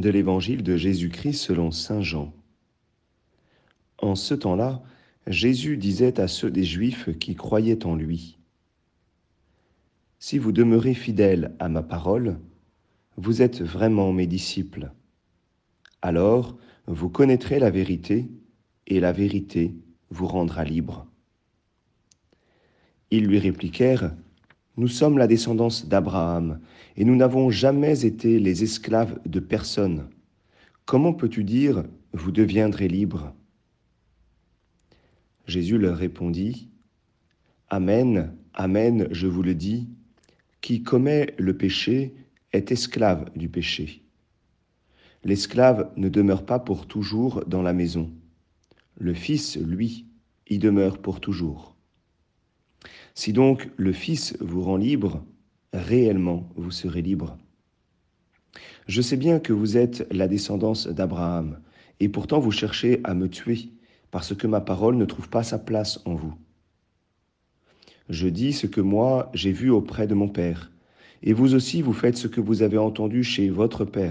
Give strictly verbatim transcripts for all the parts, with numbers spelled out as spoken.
De l'Évangile de Jésus-Christ selon saint Jean. En ce temps-là, Jésus disait à ceux des Juifs qui croyaient en lui : « Si vous demeurez fidèles à ma parole, vous êtes vraiment mes disciples. Alors, vous connaîtrez la vérité, et la vérité vous rendra libres. » Ils lui répliquèrent : « Nous sommes la descendance d'Abraham, et nous n'avons jamais été les esclaves de personne. Comment peux-tu dire : vous deviendrez libres ? » Jésus leur répondit : « Amen, amen, je vous le dis, qui commet le péché est esclave du péché. L'esclave ne demeure pas pour toujours dans la maison. Le Fils, lui, y demeure pour toujours. Si donc le Fils vous rend libre, réellement vous serez libre. Je sais bien que vous êtes la descendance d'Abraham, et pourtant vous cherchez à me tuer, parce que ma parole ne trouve pas sa place en vous. Je dis ce que moi j'ai vu auprès de mon Père, et vous aussi vous faites ce que vous avez entendu chez votre Père. »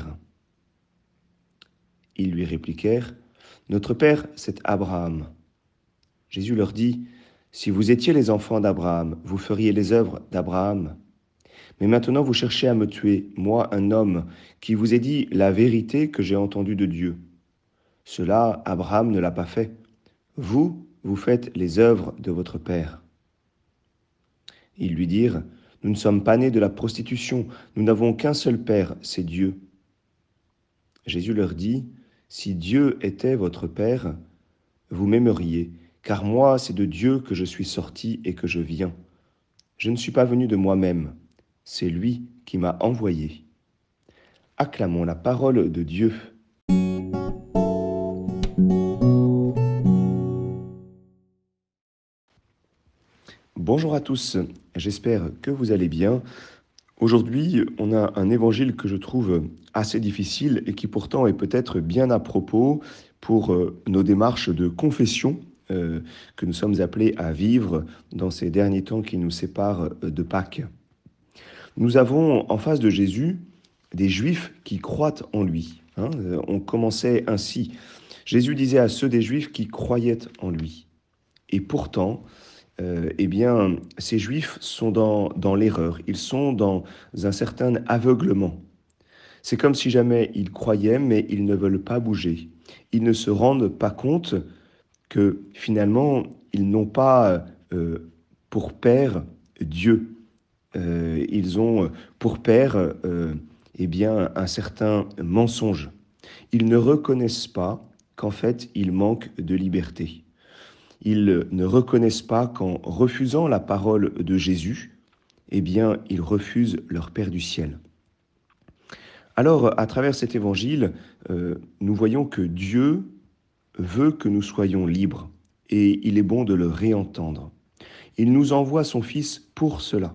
Ils lui répliquèrent : « Notre Père, c'est Abraham. » Jésus leur dit : « Si vous étiez les enfants d'Abraham, vous feriez les œuvres d'Abraham. Mais maintenant vous cherchez à me tuer, moi, un homme, qui vous ai dit la vérité que j'ai entendue de Dieu. Cela, Abraham ne l'a pas fait. Vous, vous faites les œuvres de votre père. » Ils lui dirent : « Nous ne sommes pas nés de la prostitution, nous n'avons qu'un seul Père, c'est Dieu. » Jésus leur dit : « Si Dieu était votre Père, vous m'aimeriez, car moi, c'est de Dieu que je suis sorti et que je viens. Je ne suis pas venu de moi-même, c'est lui qui m'a envoyé. » Acclamons la parole de Dieu. Bonjour à tous, j'espère que vous allez bien. Aujourd'hui, on a un évangile que je trouve assez difficile et qui pourtant est peut-être bien à propos pour nos démarches de confession euh, que nous sommes appelés à vivre dans ces derniers temps qui nous séparent de Pâques. Nous avons en face de Jésus des Juifs qui croient en lui. Hein, on commençait ainsi. Jésus disait à ceux des Juifs qui croyaient en lui. Et pourtant, Euh, eh bien, ces Juifs sont dans, dans l'erreur, ils sont dans un certain aveuglement. C'est comme si jamais ils croyaient, mais ils ne veulent pas bouger. Ils ne se rendent pas compte que finalement, ils n'ont pas euh, pour père Dieu. Euh, ils ont pour père euh, eh bien, un certain mensonge. Ils ne reconnaissent pas qu'en fait, ils manquent de liberté. Ils ne reconnaissent pas qu'en refusant la parole de Jésus, eh bien, ils refusent leur Père du ciel. Alors, à travers cet évangile, euh, nous voyons que Dieu veut que nous soyons libres, et il est bon de le réentendre. Il nous envoie son Fils pour cela.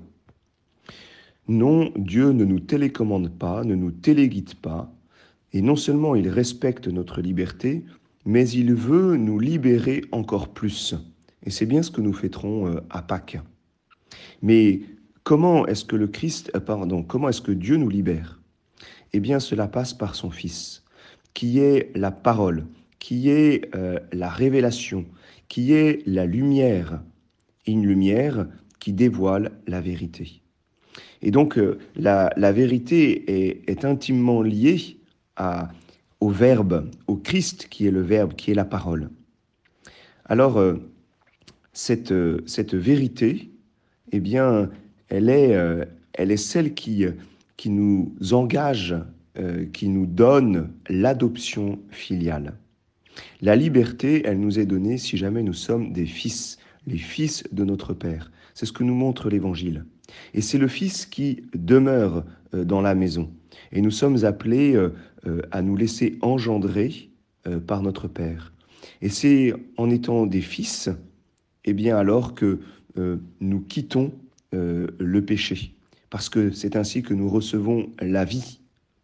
Non, Dieu ne nous télécommande pas, ne nous téléguide pas, et non seulement il respecte notre liberté, mais il veut nous libérer encore plus. Et c'est bien ce que nous fêterons à Pâques. Mais comment est-ce que le Christ, pardon, comment est-ce que Dieu nous libère ? Eh bien, cela passe par son Fils, qui est la parole, qui est euh, la révélation, qui est la lumière, une lumière qui dévoile la vérité. Et donc, euh, la, la vérité est, est intimement liée à au Verbe, au Christ qui est le Verbe, qui est la parole. Alors, euh, cette, euh, cette vérité, eh bien, elle est, euh, elle est celle qui, qui nous engage, euh, qui nous donne l'adoption filiale. La liberté, elle nous est donnée si jamais nous sommes des fils, les fils de notre Père. C'est ce que nous montre l'Évangile. Et c'est le Fils qui demeure euh, dans la maison. Et nous sommes appelés euh, euh, à nous laisser engendrer euh, par notre Père. Et c'est en étant des fils, eh bien alors que euh, nous quittons euh, le péché. Parce que c'est ainsi que nous recevons la vie.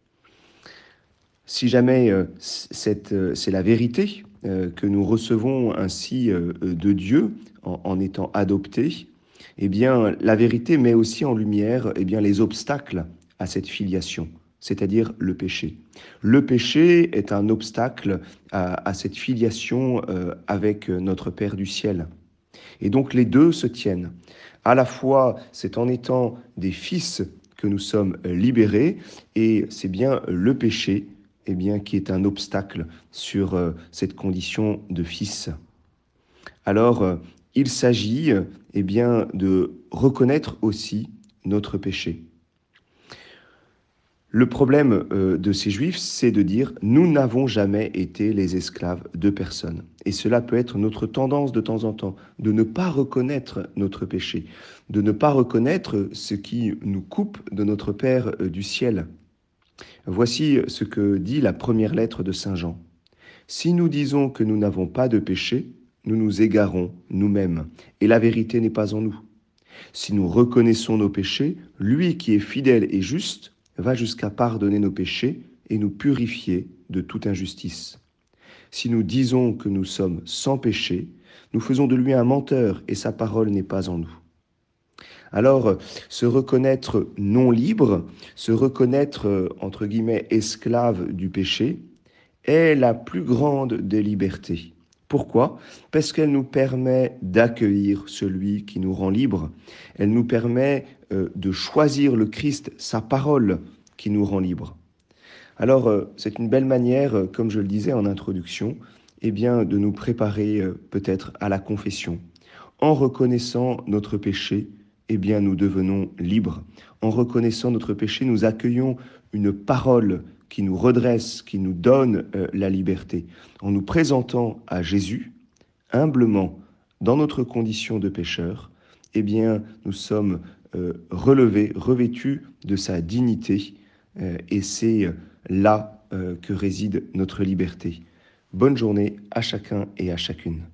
Si jamais euh, c'est, euh, c'est la vérité euh, que nous recevons ainsi euh, de Dieu en, en étant adoptés, eh bien la vérité met aussi en lumière eh bien, les obstacles à cette filiation. c'est-à-dire le péché. Le péché est un obstacle à, à cette filiation euh, avec notre Père du ciel. Et donc les deux se tiennent. À la fois, c'est en étant des fils que nous sommes libérés, et c'est bien le péché eh bien, qui est un obstacle sur euh, cette condition de fils. Alors, euh, il s'agit eh bien, de reconnaître aussi notre péché. Le problème euh, de ces Juifs, c'est de dire « nous n'avons jamais été les esclaves de personne ». Et cela peut être notre tendance de temps en temps, de ne pas reconnaître notre péché, de ne pas reconnaître ce qui nous coupe de notre Père euh, du ciel. Voici ce que dit la première lettre de Saint Jean. « Si nous disons que nous n'avons pas de péché, nous nous égarons nous-mêmes, et la vérité n'est pas en nous. Si nous reconnaissons nos péchés, lui qui est fidèle et juste, va jusqu'à pardonner nos péchés et nous purifier de toute injustice. Si nous disons que nous sommes sans péché, nous faisons de lui un menteur et sa parole n'est pas en nous. » Alors, se reconnaître non libre, se reconnaître, entre guillemets, esclave du péché, est la plus grande des libertés. Pourquoi ? Parce qu'elle nous permet d'accueillir celui qui nous rend libres. Elle nous permet euh, de choisir le Christ, sa parole, qui nous rend libres. Alors, euh, c'est une belle manière, euh, comme je le disais en introduction, eh bien, de nous préparer euh, peut-être à la confession. En reconnaissant notre péché, eh bien, nous devenons libres. En reconnaissant notre péché, nous accueillons une parole qui nous redresse, qui nous donne euh, la liberté. En nous présentant à Jésus, humblement, dans notre condition de pécheur, eh bien, nous sommes euh, relevés, revêtus de sa dignité, euh, et c'est là euh, que réside notre liberté. Bonne journée à chacun et à chacune.